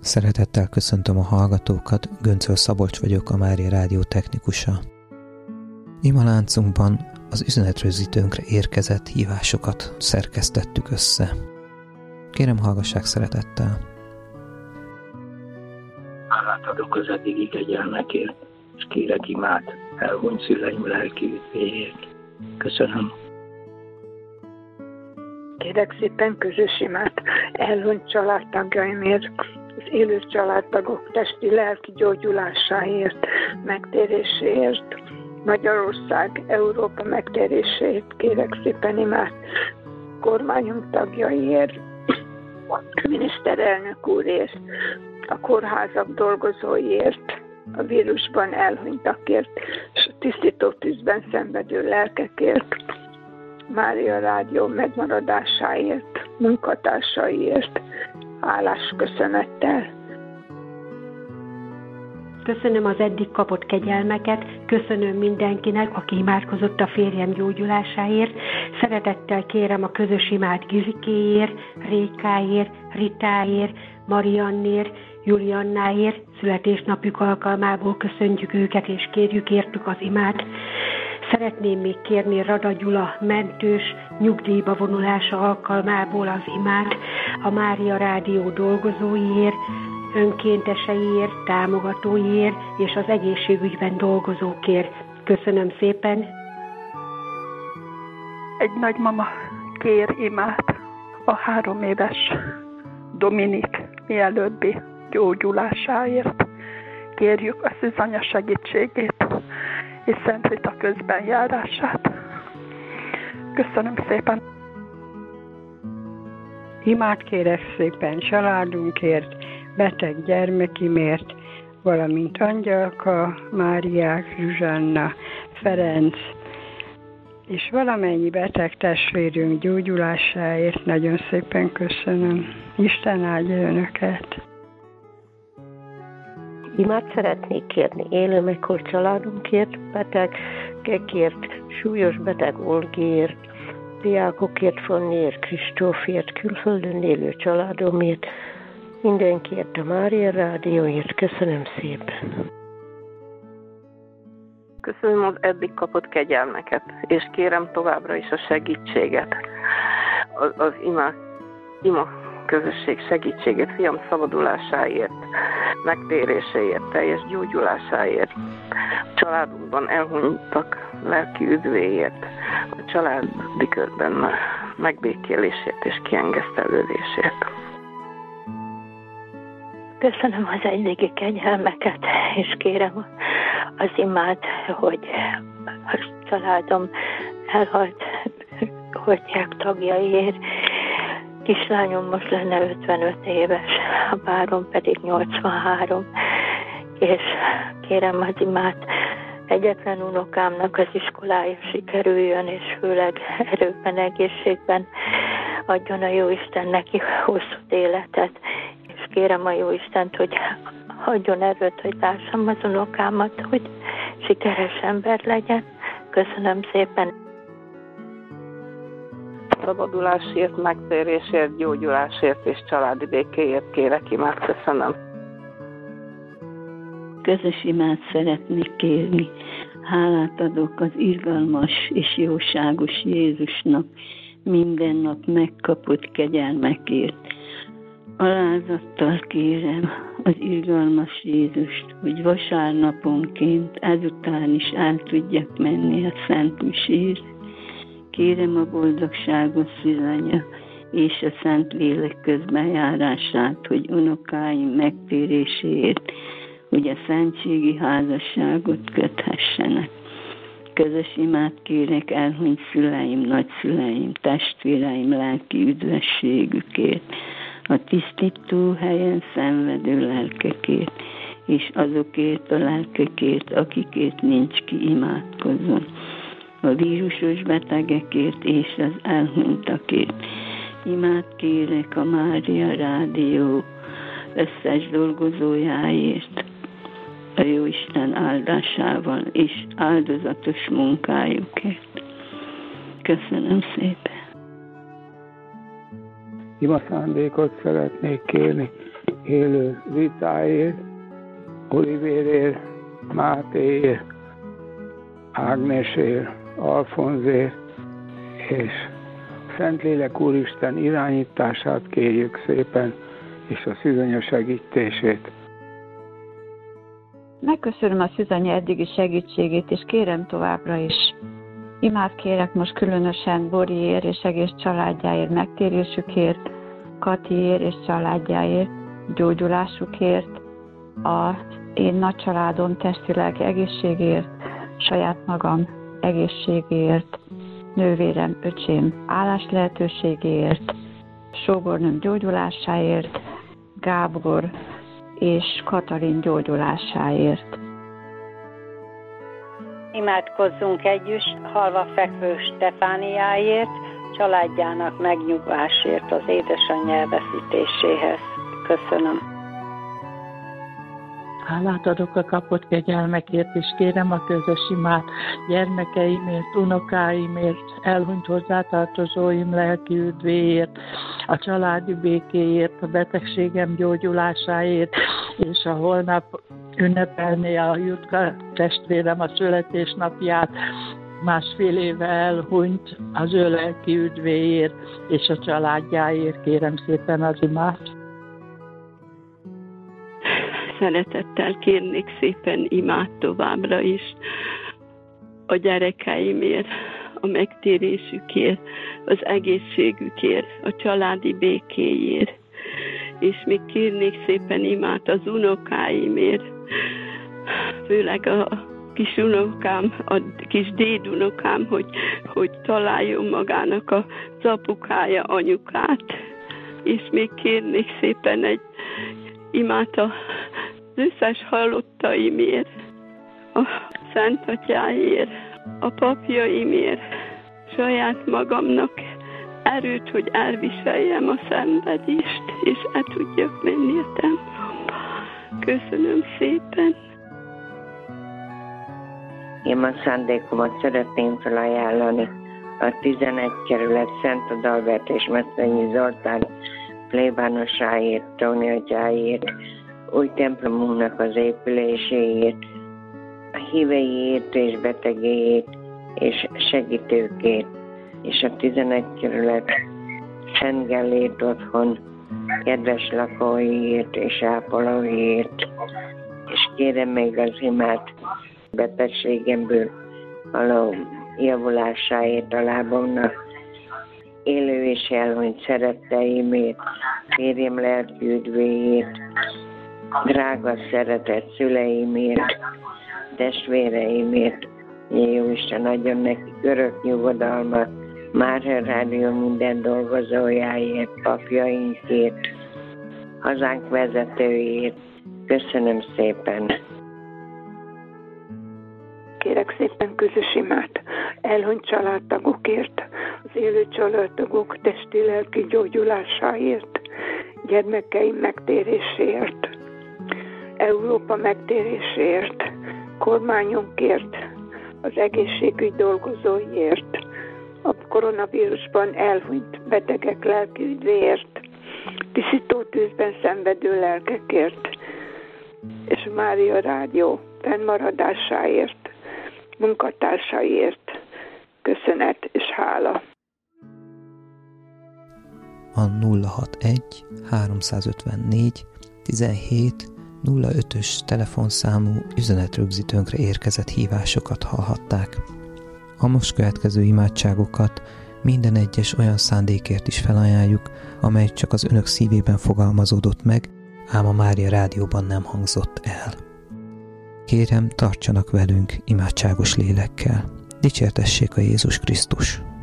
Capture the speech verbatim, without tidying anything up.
Szeretettel köszöntöm a hallgatókat, Göncöl Szabolcs vagyok, a Mária Rádió technikusa. Imaláncunkban az üzenetrögzítőnkre érkezett hívásokat szerkesztettük össze. Kérem, hallgassák szeretettel. Hálát adok az eddigi kegyelmekért, és kérek imát elhunyt szüleim lelki üdvéért. Köszönöm. Kérek szépen közös imát elhunyt családtagjaimért, az élő családtagok testi lelki gyógyulásáért, megtéréséért, Magyarország, Európa megtéréséért kérek szépen imát, kormányunk tagjaiért, miniszterelnök úrért, a kórházak dolgozóiért, a vírusban elhunytakért, és a tisztító tűzben szenvedő lelkekért, Mária Rádió megmaradásáért, munkatársaiért, hálás köszönettel. Köszönöm az eddig kapott kegyelmeket, köszönöm mindenkinek, aki imádkozott a férjem gyógyulásáért. Szeretettel kérem a közös imát Gizikéért, Rékáért, Ritáért, Mariannér, Juliannáért, születésnapjuk alkalmából köszöntjük őket és kérjük értük az imát. Szeretném még kérni Rada Gyula mentős nyugdíjba vonulása alkalmából az imát, a Mária Rádió dolgozóiért, önkénteseiért, támogatóiért és az egészségügyben dolgozókért. Köszönöm szépen! Egy nagymama kér imát a három éves Dominik mielőbbi gyógyulásáért. Kérjük a szűzanya segítségét és Szent Rita közbenjárását. Köszönöm szépen! Imát kérek szépen családunkért, beteg gyermekimért, valamint Angyalka, Máriák, Zsuzsanna, Ferenc, és valamennyi beteg testvérünk gyógyulásáért nagyon szépen köszönöm. Isten áldja önöket! Imát szeretnék kérni élő meghalt családunkért, betegekért, súlyos beteg Olgért, diákokért, Fanniért, Kristófért, külföldön élő családomért, mindenkiért a Mária Rádióért. Köszönöm szépen! Köszönöm az eddig kapott kegyelmeket, és kérem továbbra is a segítséget, az, az ima, ima közösség segítségét, fiam szabadulásáért, megtéréséért, teljes gyógyulásáért, a családunkban elhunytak lelki üdvéért, a családi körben megbékélésért és kiengesztelődésért. Köszönöm az eddigi kegyelmeket, és kérem az imát, hogy a családom elhalt holtják tagjaiért. Kislányom most lenne ötvenöt éves, a párom pedig nyolcvanhárom, és kérem az imát, egyetlen unokámnak az iskolája sikerüljön, és főleg erőben, egészségben adjon a Jóisten neki hosszú életet, és kérem a Jóistent, hogy adjon erőt, hogy lássam az unokámat, hogy sikeres ember legyen. Köszönöm szépen! Szabadulásért, megtérésért, gyógyulásért és családi békéért kérek imát. Köszönöm. Közös imát szeretnék kérni. Hálát adok az irgalmas és jóságos Jézusnak minden nap megkapott kegyelmekért. Alázattal kérem az irgalmas Jézust, hogy vasárnaponként ezután is el tudjak menni a Szent Misére. Kérem a boldogságos szülanya és a Szent Lélek közbenjárását, hogy unokáim megtéréséért, hogy a szentségi házasságot köthessenek. Közös imát kérek elhunyt szüleim, nagyszüleim, testvéreim lelki üdvességükért, a tisztító helyen szenvedő lelkekért, és azokért a lelkekért, akikért nincs ki imádkozom. A vírusos betegekért és az elhunytakért. Imát kérek a Mária Rádió összes dolgozójáért, a Jóisten áldásával és áldozatos munkájukért. Köszönöm szépen! Ima szándékot szeretnék kérni. élő Ritáért, Olivérért, Mátéért, Ágnesért, Alfonzért, és Szentlélek Úristen irányítását kérjük szépen, és a szűzanya segítését. Megköszönöm a szűzanya eddigi segítségét, és kérem továbbra is. Imát kérek most különösen Boriért és egész családjáért, megtérésükért, Katiért és családjáért, gyógyulásukért, a én nagy családom testi-lelki egészségért, saját magam egészségért, nővérem, öcsém állás lehetőségéért, sógornőm gyógyulásáért, Gábor és Katalin gyógyulásáért. Imádkozzunk együtt halva fekvő Stefániáért, családjának megnyugvásért az édesanyja elveszítéséhez. Köszönöm. Hálát adok a kapott kegyelmekért, és kérem a közös imát gyermekeimért, unokáimért, elhunyt hozzátartozóim lelki üdvéért, a családi békéért, a betegségem gyógyulásáért, és a holnap ünnepelné a Jutka testvérem a születésnapját, másfél éve elhunyt, az ő lelki üdvéért és a családjáért kérem szépen az imát. Szeretettel kérnék szépen imát továbbra is a gyerekeimért, a megtérésükért, az egészségükért, a családi békéért. És még kérnék szépen imát az unokáimért, főleg a kis unokám, a kis dédunokám, hogy, hogy találjon magának az apukája, anyukát. És még kérnék szépen egy imát az összes halottaimért, a Szentatyáért, a papjaimért, saját magamnak erőt, hogy elviseljem a szenvedést, és el tudjak menni a templomba. Köszönöm szépen! Én a szándékomat szeretném felajánlani a tizenegy kerület Szent Adalbert és Mesztényi Zoltán plébánosáért, Tóni atyáért, új templomunknak az épüléséért, a híveiért és betegéért, és segítőkért, és a tizenegy kerület Szent Gellért otthon kedves lakóiért és ápolóiért, és kérem még az imát betegségemből való javulásáért a lábomnak, élő és elhunyt szeretteimért, férjem lelki üdvéért, drága szeretett szüleimért, testvéreimért, Jóisten adjon nekik örök nyugodalmat, Mária Rádió minden dolgozójáért, papjainkért, hazánk vezetőért. Köszönöm szépen! Kérek szépen közös imát elhunyt családtagokért, az élő családtagok testi-lelki gyógyulásáért, gyermekeim megtéréséért, Európa megtéréséért, kormányunkért, az egészségügy dolgozóiért, a koronavírusban elhunyt betegek lelki üdvéért, tisztító tűzben szenvedő lelkekért, és a Mária Rádió fennmaradásáért, munkatársaiért köszönet és hála. A nulla hatvanegy háromszázötvennégy tizenhét nulla ötös telefonszámú üzenetrögzítőnkre érkezett hívásokat hallhatták. A most következő imádságokat minden egyes olyan szándékért is felajánljuk, amely csak az önök szívében fogalmazódott meg, ám a Mária Rádióban nem hangzott el. Kérem, tartsanak velünk imádságos lélekkel. Dicsértessék a Jézus Krisztus!